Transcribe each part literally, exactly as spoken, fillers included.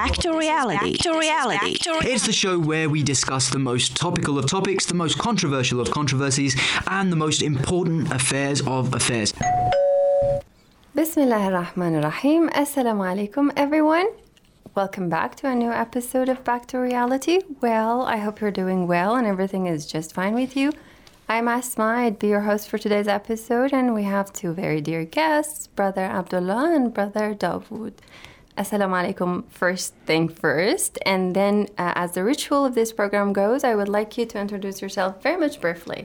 Back to reality. Back to reality. It's the show where we discuss the most topical of topics, the most controversial of controversies, and the most important affairs of affairs. Bismillah ar-Rahman ar-Rahim. Assalamu alaikum, everyone. Welcome back to a new episode of Back to Reality. Well, I hope you're doing well and everything is just fine with you. I'm Asma, I'd be your host for today's episode, and we have two very dear guests, Brother Abdullah and Brother Dawood. Assalamu alaikum, first thing first, and then uh, as the ritual of this program goes, I would like you to introduce yourself very much briefly.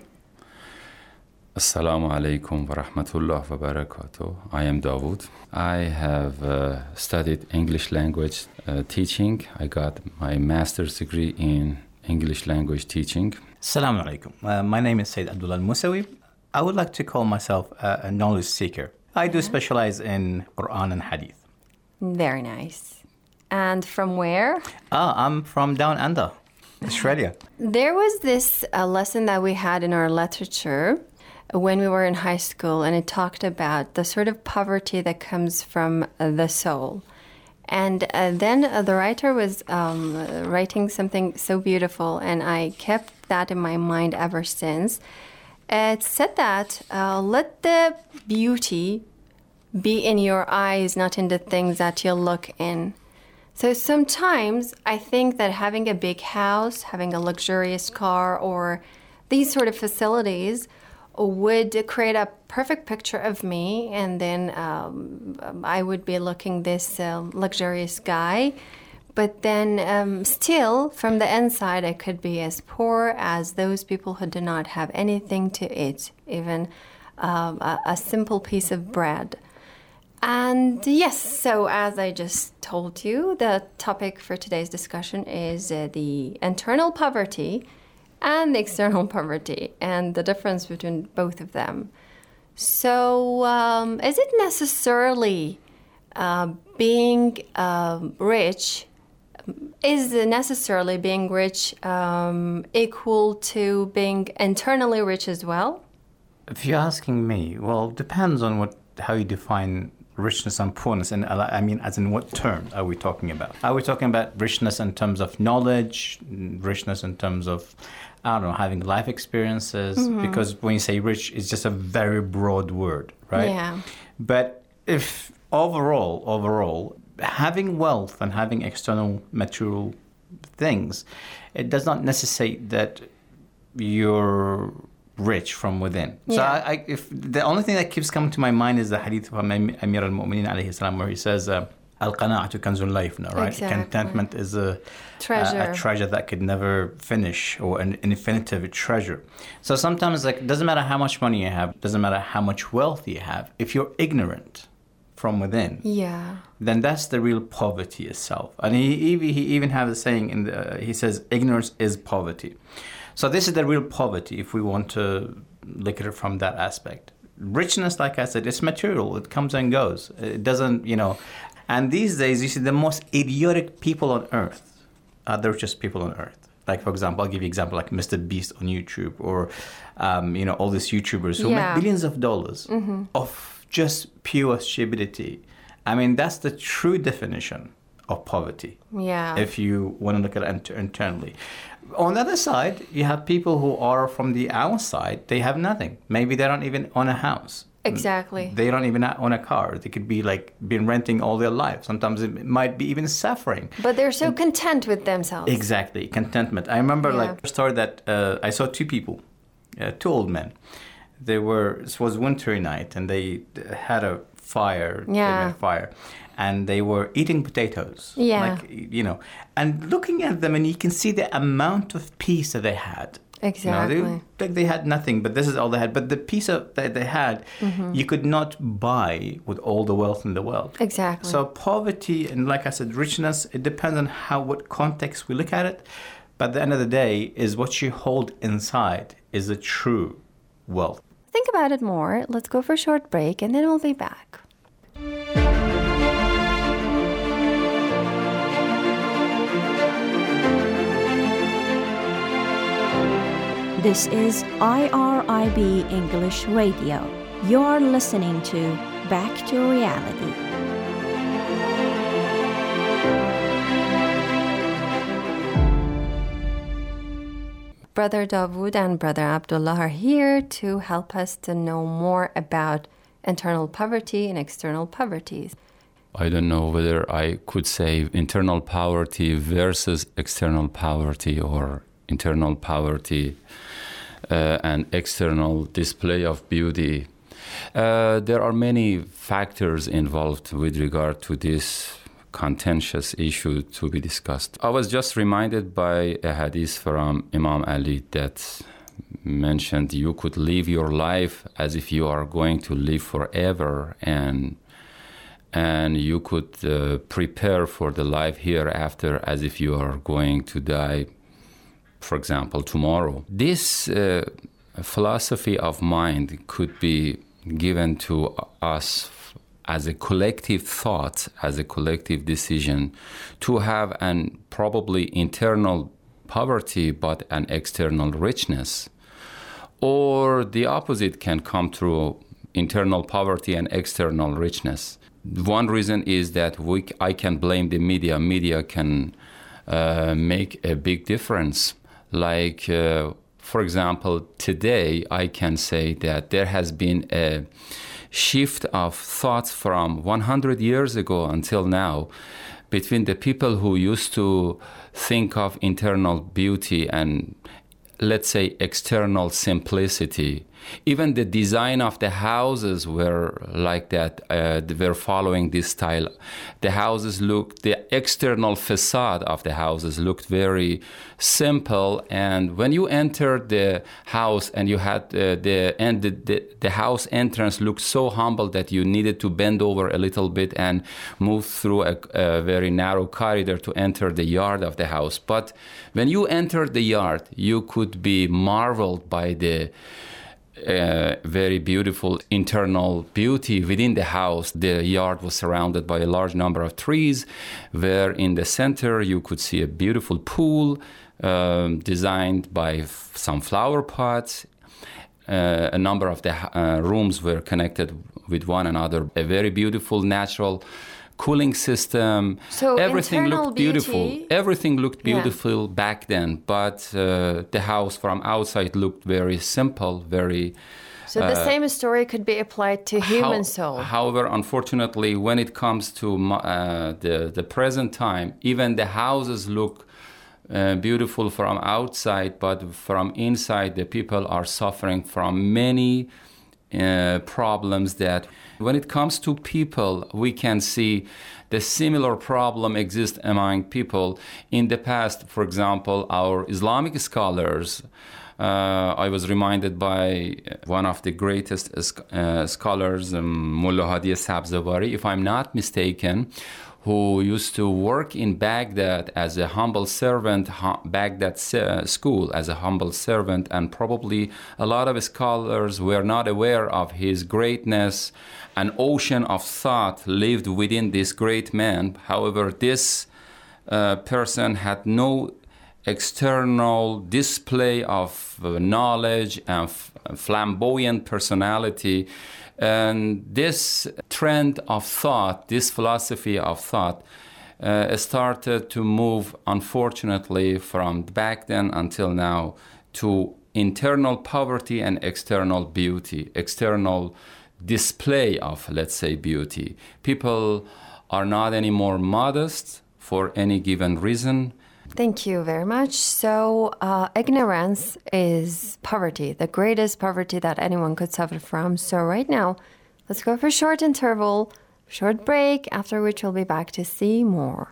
Assalamu alaikum wa rahmatullah wa barakatuh. I am Dawood. I have uh, studied English language uh, teaching. I got my master's degree in English language teaching. Assalamu alaikum. Uh, my name is Sayyid Abdullah Al-Musawi. I would like to call myself a, a knowledge seeker. I do specialize in Quran and Hadith. Very nice. And from where? Ah, I'm from down under, Australia. There was this uh, lesson that we had in our literature when we were in high school, and it talked about the sort of poverty that comes from uh, the soul. And uh, then uh, the writer was um, writing something so beautiful, and I kept that in my mind ever since. It said that uh, let the beauty be in your eyes, not in the things that you look in. So sometimes I think that having a big house, having a luxurious car, or these sort of facilities would create a perfect picture of me, and then um, I would be looking this uh, luxurious guy. But then um, still, from the inside, I could be as poor as those people who do not have anything to eat, even um, a, a simple piece of bread. And yes, so as I just told you, the topic for today's discussion is uh, the internal poverty and the external poverty, and the difference between both of them. So, um, is it necessarily uh, being uh, rich, is necessarily being rich um, equal to being internally rich as well? If you're asking me, well, it depends on what how you define richness and poorness, and I mean, as in what terms are we talking about? Are we talking about richness in terms of knowledge, richness in terms of, I don't know, having life experiences? Mm-hmm. Because when you say rich, it's just a very broad word, right? Yeah. But if overall, overall, having wealth and having external material things, it does not necessitate that you're rich from within. Yeah. So I, I, if the only thing that keeps coming to my mind is the hadith of Amir al-Mu'mineen alayhi salam, where he says, uh, Al-qana'atu kanzun la yafna, right? Exactly. Contentment is a treasure. A, a treasure that could never finish, or an, an infinitive treasure. So sometimes, like, it doesn't matter how much money you have, doesn't matter how much wealth you have, if you're ignorant from within, yeah, then that's the real poverty itself. And he, he, he even has a saying, in the, he says, ignorance is poverty. So this is the real poverty, if we want to look at it from that aspect. Richness, like I said, it's material. It comes and goes. It doesn't, you know. And these days, you see the most idiotic people on earth are the richest people on earth. Like, for example, I'll give you an example, like Mister Beast on YouTube, or, um, you know, all these YouTubers who yeah. make billions of dollars mm-hmm. of just pure stupidity. I mean, that's the true definition of poverty. Yeah. If you want to look at it inter- internally. On the other side, you have people who are from the outside, they have nothing. Maybe they don't even own a house. Exactly. They don't even own a car. They could be like been renting all their life. Sometimes it might be even suffering. But they're so and, content with themselves. Exactly. Contentment. I remember yeah. like a story that uh, I saw two people, uh, two old men. They were, it was wintry night, and they had a fire. Yeah. They made a fire. And they were eating potatoes. Yeah. Like, you know, and looking at them, and you can see the amount of peace that they had. Exactly. You know, they, like they had nothing, but this is all they had. But the piece of, that they had, mm-hmm. you could not buy with all the wealth in the world. Exactly. So poverty, and like I said, richness, it depends on how, what context we look at it. But at the end of the day, is what you hold inside is the true wealth. Think about it more. Let's go for a short break, and then we'll be back. This is I R I B English Radio. You're listening to Back to Reality. Brother Dawood and Brother Abdullah are here to help us to know more about internal poverty and external poverty. I don't know whether I could say internal poverty versus external poverty or internal poverty uh, and external display of beauty. Uh, there are many factors involved with regard to this contentious issue to be discussed. I was just reminded by a hadith from Imam Ali that mentioned you could live your life as if you are going to live forever, and and you could uh, prepare for the life hereafter as if you are going to die, for example, tomorrow. This uh, philosophy of mind could be given to us as a collective thought, as a collective decision, to have an probably internal poverty but an external richness. Or the opposite can come through internal poverty and external richness. One reason is that we, I can blame the media. Media can uh, make a big difference. Like, uh, for example, today I can say that there has been a shift of thoughts from one hundred years ago until now between the people who used to think of internal beauty and, let's say, external simplicity. Even the design of the houses were like that. Uh, they were following this style. The houses looked, the external facade of the houses looked very simple. And when you entered the house and you had uh, the, and the, the, the house entrance looked so humble that you needed to bend over a little bit and move through a, a very narrow corridor to enter the yard of the house. But when you entered the yard, you could be marveled by the Uh, very beautiful internal beauty within the house. The yard was surrounded by a large number of trees, where in the center you could see a beautiful pool um, designed by f- some flower pots. Uh, a number of the uh, rooms were connected with one another. A very beautiful natural cooling system. So everything looked beautiful. Beauty, everything looked beautiful yeah. back then, but uh, the house from outside looked very simple, very... So the uh, same story could be applied to human how, soul. However, unfortunately, when it comes to uh, the, the present time, even the houses look uh, beautiful from outside, but from inside, the people are suffering from many uh, problems that... When it comes to people, we can see the similar problem exists among people. In the past, for example, our Islamic scholars, uh, I was reminded by one of the greatest uh, scholars, um, Mullah Hadi Sabzavari, if I'm not mistaken, who used to work in Baghdad as a humble servant, Baghdad uh, school as a humble servant, and probably a lot of scholars were not aware of his greatness. An ocean of thought lived within this great man. However, this uh, person had no external display of uh, knowledge and f- flamboyant personality. And this trend of thought, this philosophy of thought, uh, started to move, unfortunately, from back then until now to internal poverty and external beauty, external display of, let's say, beauty. People are not anymore modest for any given reason. Thank you very much. So uh, ignorance is poverty, the greatest poverty that anyone could suffer from. So right now, let's go for a short interval, short break, after which we'll be back to see more.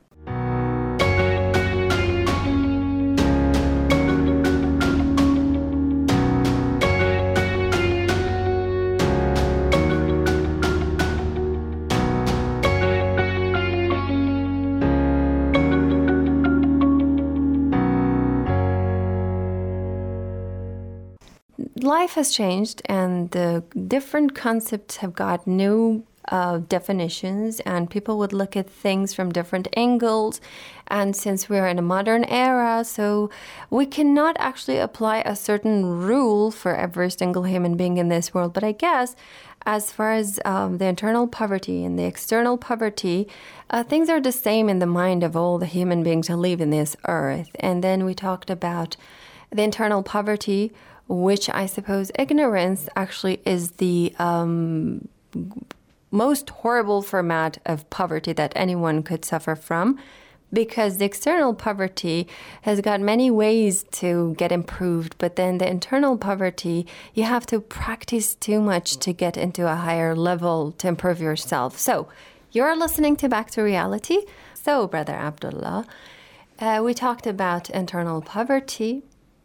Life has changed, and the different concepts have got new uh, definitions, and people would look at things from different angles. And since we're in a modern era, so we cannot actually apply a certain rule for every single human being in this world. But I guess as far as um, the internal poverty and the external poverty, uh, things are the same in the mind of all the human beings who live in this earth. And then we talked about the internal poverty, which I suppose ignorance actually is the um, most horrible format of poverty that anyone could suffer from, because the external poverty has got many ways to get improved, but then the internal poverty, you have to practice too much to get into a higher level to improve yourself. So you're listening to Back to Reality. So, Brother Abdullah, uh, we talked about internal poverty,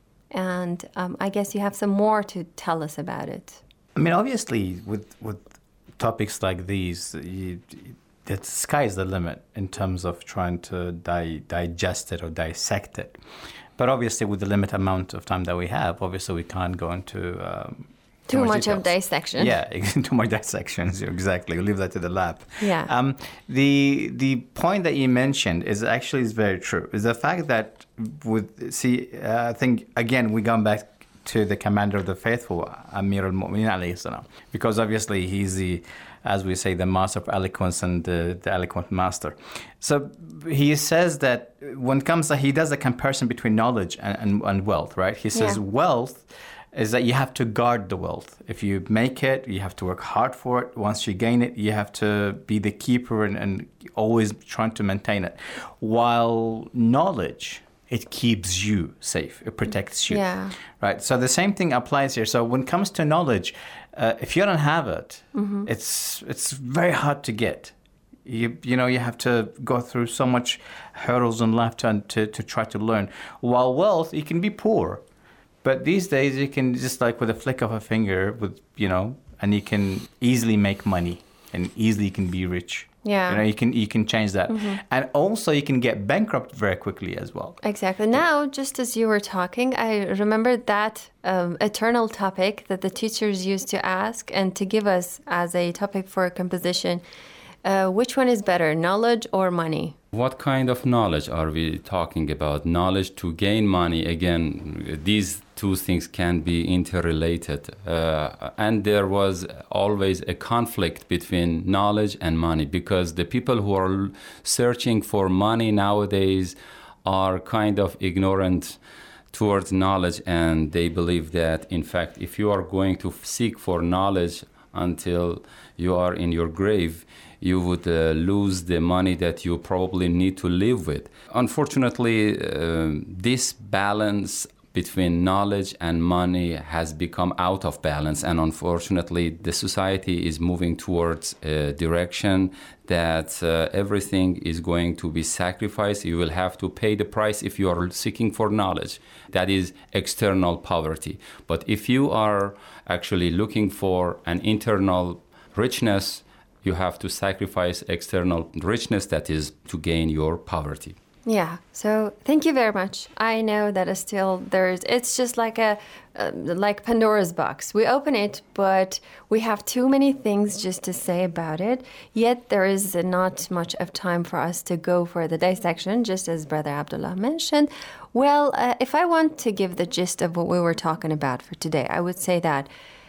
and um, I guess you have some more to tell us about it. I mean, obviously, with with topics like these, you, the sky's the limit in terms of trying to di- digest it or dissect it. But obviously, with the limited amount of time that we have, obviously we can't go into um, too, too much, much of dissection. Yeah, too much dissections. Exactly. We'll leave that to the lab. Yeah. Um, the the point that you mentioned is actually is very true. Is the fact that with see, uh, I think again we come back to the commander of the faithful, Amir al-Mu'minin alayhi salam, because obviously he's the, as we say, the master of eloquence and the, the eloquent master. So he says that when it comes to, he does a comparison between knowledge and, and, and wealth, right? He says yeah. wealth is that you have to guard the wealth. If you make it, you have to work hard for it. Once you gain it, you have to be the keeper and, and always trying to maintain it. While knowledge, it keeps you safe. It protects you. Yeah. Right. So the same thing applies here. So when it comes to knowledge, uh, if you don't have it, mm-hmm. it's it's very hard to get. You you know you have to go through so much hurdles in life to to, to try to learn. While wealth, you can be poor, but these days you can just like with a flick of a finger, with you know, and you can easily make money and easily you can be rich. Yeah. You know, you can you can change that. Mm-hmm. And also you can get bankrupt very quickly as well. Exactly. Now, just as you were talking, I remembered that um, eternal topic that the teachers used to ask and to give us as a topic for a composition. Uh, which one is better, knowledge or money? What kind of knowledge are we talking about? Knowledge to gain money. Again, these two things can be interrelated. Uh, and there was always a conflict between knowledge and money, because the people who are searching for money nowadays are kind of ignorant towards knowledge, and they believe that, in fact, if you are going to seek for knowledge until you are in your grave, you would uh, lose the money that you probably need to live with. Unfortunately, uh, this balance between knowledge and money has become out of balance, and unfortunately, the society is moving towards a direction that uh, everything is going to be sacrificed. You will have to pay the price if you are seeking for knowledge. That is external poverty. But if you are actually looking for an internal richness, you have to sacrifice external richness, that is to gain your poverty. Yeah. So thank you very much. I know that is still there's. It's just like a uh, like Pandora's box. We open it, but we have too many things just to say about it. Yet there is not much of time for us to go for the dissection, just as Brother Abdullah mentioned. Well, uh, if I want to give the gist of what we were talking about for today, I would say that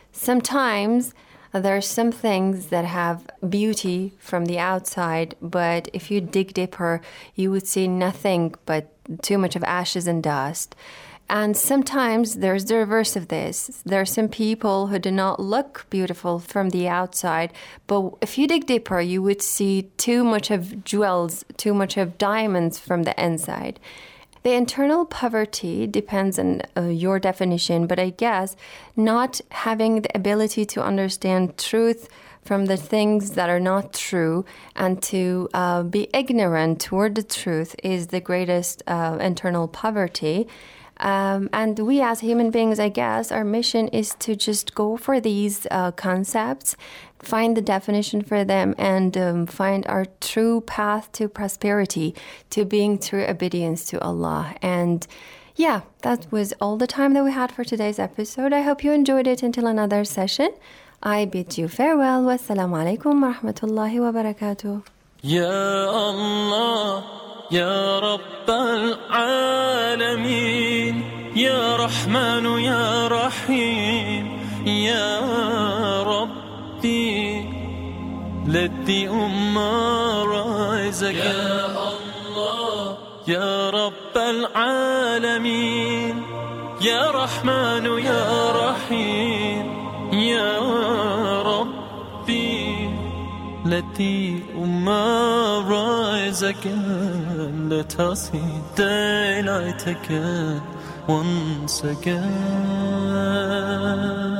sometimes there are some things that have beauty from the outside, but if you dig deeper, you would see nothing but too much of ashes and dust. And sometimes there's the reverse of this. There are some people who do not look beautiful from the outside, but if you dig deeper, you would see too much of jewels, too much of diamonds from the inside. The internal poverty depends on uh, your definition, but I guess not having the ability to understand truth from the things that are not true and to uh, be ignorant toward the truth is the greatest uh, internal poverty. Um, and we as human beings, I guess, our mission is to just go for these uh, concepts, find the definition for them, and um, find our true path to prosperity, to being true obedience to Allah. And yeah, that was all the time that we had for today's episode. I hope you enjoyed it. Until another session, I bid you farewell. Wassalamu alaikum wa rahmatullahi wa barakatuh. Ya Allah, Ya Rabb al-Alamin, Ya Rahman, Ya Rahim, Ya Rabbi, let the Ummah rise again. Ya Allah, Ya Rabb al-Alamin, يا رحمن يا رحيم يا ربي. Let the Ummah rise again, let us see daylight again, once again.